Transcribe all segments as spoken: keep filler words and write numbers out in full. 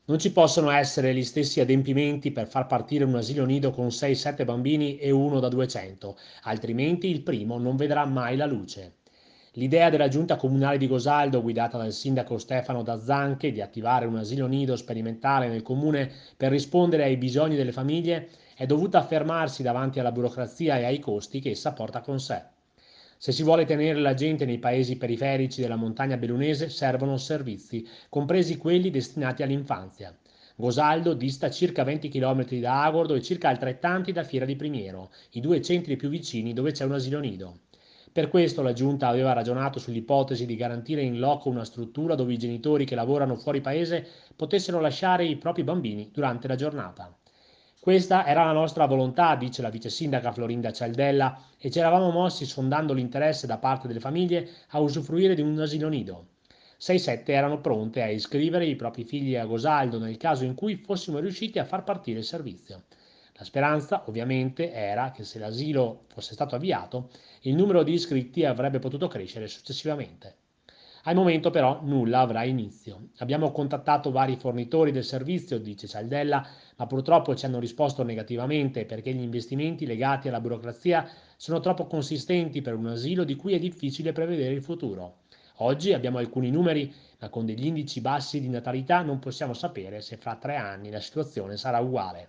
Non ci possono essere gli stessi adempimenti per far partire un asilo nido con sei sette bambini e uno da duecento, altrimenti il primo non vedrà mai la luce. L'idea della giunta comunale di Gosaldo, guidata dal sindaco Stefano Dazzanche, di attivare un asilo nido sperimentale nel comune per rispondere ai bisogni delle famiglie, è dovuta affermarsi davanti alla burocrazia e ai costi che essa porta con sé. Se si vuole tenere la gente nei paesi periferici della montagna bellunese, servono servizi, compresi quelli destinati all'infanzia. Gosaldo dista circa venti chilometri da Agordo e circa altrettanti da Fiera di Primiero, i due centri più vicini dove c'è un asilo nido. Per questo la Giunta aveva ragionato sull'ipotesi di garantire in loco una struttura dove i genitori che lavorano fuori paese potessero lasciare i propri bambini durante la giornata. Questa era la nostra volontà, dice la vice sindaca Florinda Cialdella, e ci eravamo mossi sondando l'interesse da parte delle famiglie a usufruire di un asilo nido. sei sette erano pronte a iscrivere i propri figli a Gosaldo nel caso in cui fossimo riusciti a far partire il servizio. La speranza, ovviamente, era che se l'asilo fosse stato avviato, il numero di iscritti avrebbe potuto crescere successivamente. Al momento però nulla avrà inizio. Abbiamo contattato vari fornitori del servizio, dice Cialdella, ma purtroppo ci hanno risposto negativamente perché gli investimenti legati alla burocrazia sono troppo consistenti per un asilo di cui è difficile prevedere il futuro. Oggi abbiamo alcuni numeri, ma con degli indici bassi di natalità non possiamo sapere se fra tre anni la situazione sarà uguale.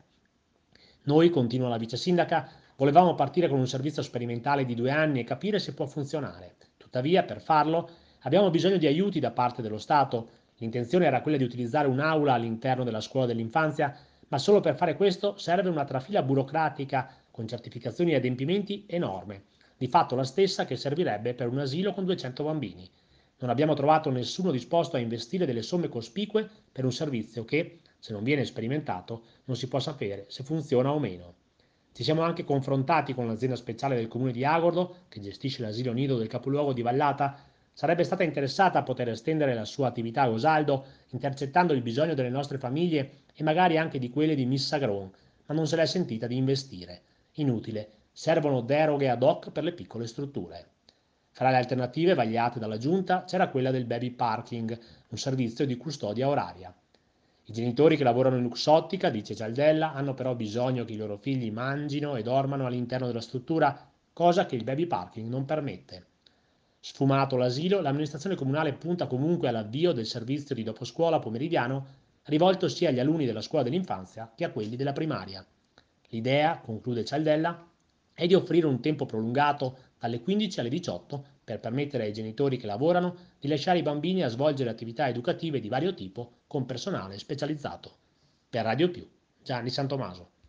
Noi, continua la vice sindaca, volevamo partire con un servizio sperimentale di due anni e capire se può funzionare. Tuttavia, per farlo, abbiamo bisogno di aiuti da parte dello Stato. L'intenzione era quella di utilizzare un'aula all'interno della scuola dell'infanzia, ma solo per fare questo serve una trafila burocratica con certificazioni e adempimenti enorme, di fatto la stessa che servirebbe per un asilo con duecento bambini. Non abbiamo trovato nessuno disposto a investire delle somme cospicue per un servizio che, se non viene sperimentato, non si può sapere se funziona o meno. Ci siamo anche confrontati con l'azienda speciale del comune di Agordo, che gestisce l'asilo nido del capoluogo di Vallata. Sarebbe stata interessata a poter estendere la sua attività a Gosaldo, intercettando il bisogno delle nostre famiglie e magari anche di quelle di Miss Sagron, ma non se l'è sentita di investire. Inutile, servono deroghe ad hoc per le piccole strutture. Fra le alternative vagliate dalla Giunta c'era quella del baby parking, un servizio di custodia oraria. I genitori che lavorano in Luxottica, dice Cialdella, hanno però bisogno che i loro figli mangino e dormano all'interno della struttura, cosa che il baby parking non permette. Sfumato l'asilo, l'amministrazione comunale punta comunque all'avvio del servizio di doposcuola pomeridiano, rivolto sia agli alunni della scuola dell'infanzia che a quelli della primaria. L'idea, conclude Cialdella, è di offrire un tempo prolungato dalle quindici alle diciotto per permettere ai genitori che lavorano di lasciare i bambini a svolgere attività educative di vario tipo con personale specializzato. Per Radio Più, Gianni Santomaso.